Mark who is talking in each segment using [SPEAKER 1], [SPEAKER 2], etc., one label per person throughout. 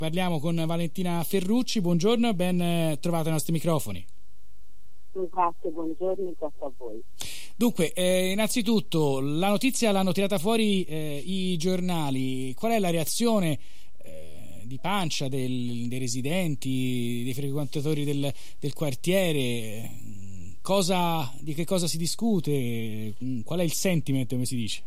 [SPEAKER 1] Parliamo con Valentina Ferrucci, buongiorno e ben trovato ai nostri microfoni.
[SPEAKER 2] Grazie, buongiorno e grazie a voi.
[SPEAKER 1] Dunque, innanzitutto la notizia l'hanno tirata fuori i giornali. Qual è la reazione di pancia dei residenti, dei frequentatori del quartiere? Di che cosa si discute? Qual è il sentiment, come si dice?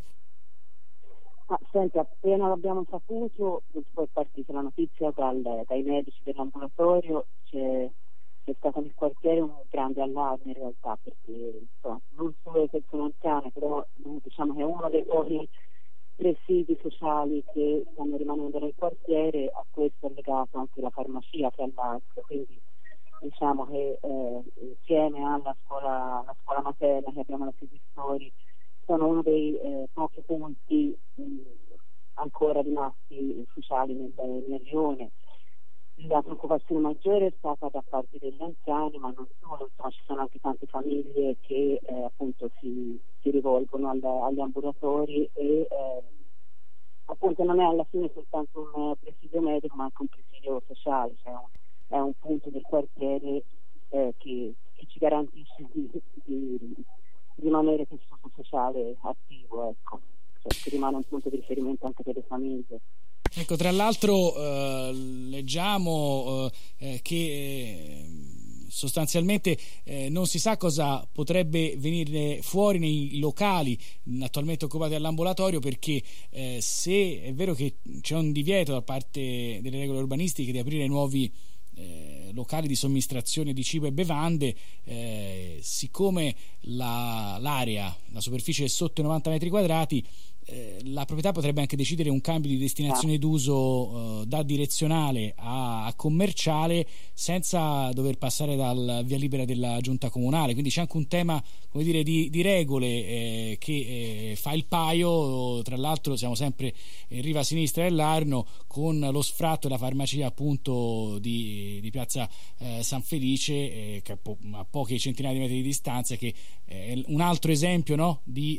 [SPEAKER 2] Senti, appena l'abbiamo saputo, poi è partita la notizia dai medici dell'ambulatorio, c'è stato nel quartiere un grande allarme in realtà, perché non solo le persone anziane, però diciamo che è uno dei pochi presidi sociali che stanno rimanendo nel quartiere. A questo è legato anche la farmacia, tra l'altro, quindi diciamo che insieme alla scuola materna che abbiamo la Sistori, sono uno dei pochi punti ancora rimasti ufficiali nel rione. La preoccupazione maggiore è stata da parte degli anziani, ma non solo, ci sono anche tante famiglie che appunto si rivolgono agli ambulatori e appunto non è alla fine soltanto un presidio medico, ma anche un presidio sociale, cioè è un punto del quartiere che ci garantisce di rimanere tessuto sociale attivo, ecco, cioè che rimane un punto di riferimento anche per le famiglie.
[SPEAKER 1] Ecco, tra l'altro leggiamo che sostanzialmente non si sa cosa potrebbe venire fuori nei locali attualmente occupati dall'ambulatorio, perché se è vero che c'è un divieto da parte delle regole urbanistiche di aprire nuovi locali di somministrazione di cibo e bevande, siccome la superficie è sotto i 90 metri quadrati, la proprietà potrebbe anche decidere un cambio di destinazione d'uso da direzionale a commerciale senza dover passare dal via libera della giunta comunale, quindi c'è anche un tema, come dire, di regole che fa il paio. Tra l'altro siamo sempre in riva sinistra dell'Arno, con lo sfratto e la farmacia appunto di piazza San Felice, che a poche centinaia di metri di distanza, che è un altro esempio, no? di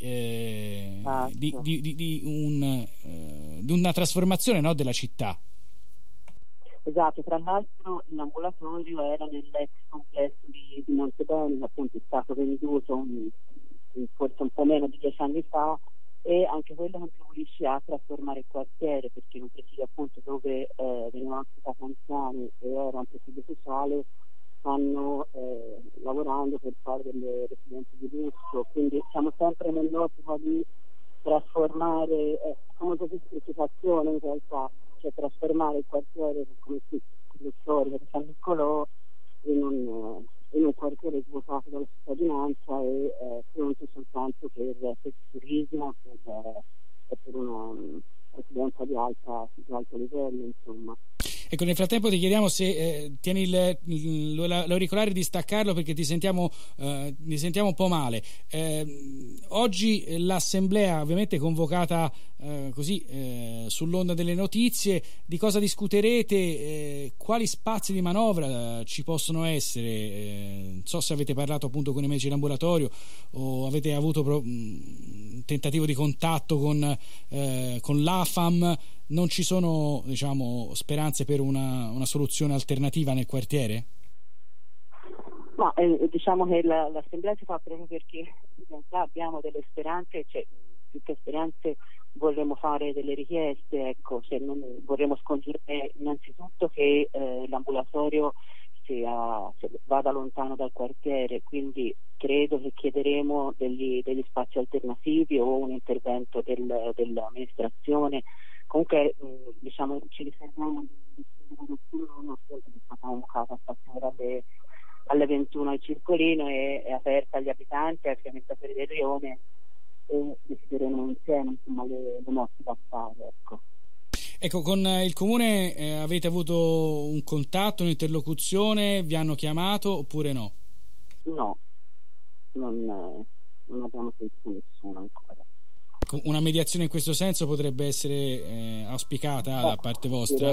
[SPEAKER 1] una trasformazione, no, della città.
[SPEAKER 2] Esatto, tra l'altro l'ambulatorio era nell'ex complesso di Montebello, appunto è stato venduto forse un po' meno di 10 anni fa, e anche quello contribuisce a trasformare il quartiere, perché in un presidio appunto dove venivano ospitati anziani e era un presidio sociale stanno lavorando per fare delle residenze di lusso, quindi siamo sempre nell'ottica di trasformare, come gentrificazione in realtà, cioè trasformare il quartiere come storico di San Niccolò in un quartiere svuotato dalla cittadinanza e pronto soltanto per il turismo e per una residenza di alto livello, insomma.
[SPEAKER 1] Ecco, nel frattempo ti chiediamo se tieni l'auricolare, di staccarlo perché ti sentiamo un po' male. Oggi l'assemblea, ovviamente convocata sull'onda delle notizie, di cosa discuterete? Quali spazi di manovra ci possono essere? Non so se avete parlato appunto con i medici d'ambulatorio o avete avuto un tentativo di contatto con l'AFAM. Non ci sono, diciamo, speranze per una soluzione alternativa nel quartiere?
[SPEAKER 2] No, diciamo che l'assemblea si fa proprio perché in realtà abbiamo delle speranze, cioè più che speranze vorremmo fare delle richieste, ecco, cioè non vorremmo scongiurare innanzitutto che l'ambulatorio vada lontano dal quartiere, quindi credo che chiederemo degli spazi alternativi o un intervento dell'amministrazione. Comunque diciamo ci riserviamo di appunto che è stata convocata a partire alle 21 al Circolino, è aperta agli abitanti, ai frequentatori del rione, e decideremo insieme insomma le mosse da fare, ecco.
[SPEAKER 1] Ecco, con il comune avete avuto un contatto, un'interlocuzione, vi hanno chiamato oppure no?
[SPEAKER 2] No, non abbiamo sentito nessuno ancora.
[SPEAKER 1] Una mediazione in questo senso potrebbe essere auspicata da parte vostra?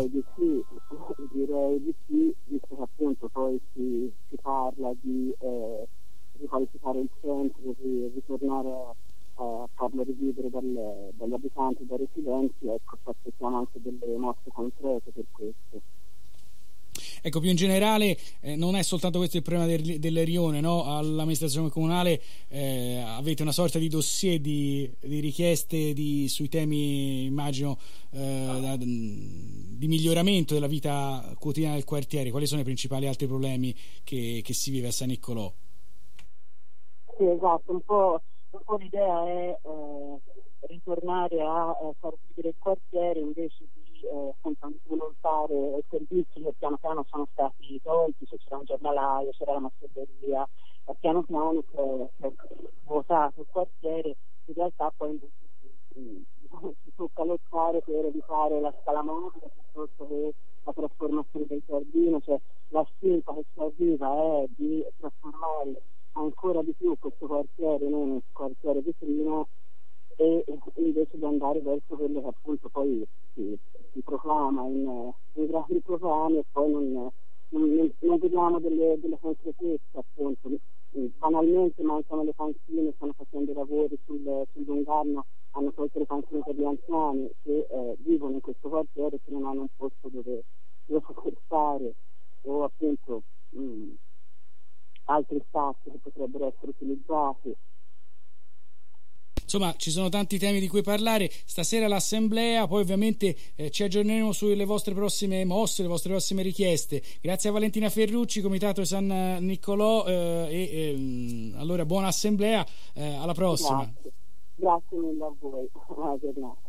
[SPEAKER 2] Direi di sì, visto che appunto poi si parla di riqualificare il centro, di ritornare a farlo rivivere dagli abitanti, dai residenti, ecco, aspettiamo anche delle mosse concrete per questo.
[SPEAKER 1] Ecco, più in generale, non è soltanto questo il problema del Rione, no? All'amministrazione comunale avete una sorta di dossier di richieste sui temi, immagino, di miglioramento della vita quotidiana del quartiere. Quali sono i principali altri problemi che si vive a San Niccolò?
[SPEAKER 2] Sì, esatto, un po' l'idea è ritornare a far vivere il quartiere invece di implementare servizi che piano piano sono stati tolti, se c'era un giornalaio, c'era la macelleria, piano piano si è vuotato il quartiere, in realtà poi si tocca lottare per evitare la scala mobile piuttosto che la trasformazione del giardino, cioè la spinta che si avviva è di trasformare ancora di più questo quartiere in un quartiere vetrino e invece di andare verso quello che appunto poi si proclama in grandi proclami e poi non vediamo delle concretezze, appunto. Banalmente mancano le panchine, stanno facendo i lavori sul Lungarno, hanno tolto le panchine per gli anziani che vivono in questo quartiere, che non hanno un posto dove poter stare, o appunto altri spazi che potrebbero essere utilizzati.
[SPEAKER 1] Insomma, ci sono tanti temi di cui parlare. Stasera l'assemblea, poi ovviamente ci aggiorneremo sulle vostre prossime mosse, le vostre prossime richieste. Grazie a Valentina Ferrucci, Comitato San Niccolò, allora buona assemblea, alla prossima.
[SPEAKER 2] Grazie mille a voi, buona giornata.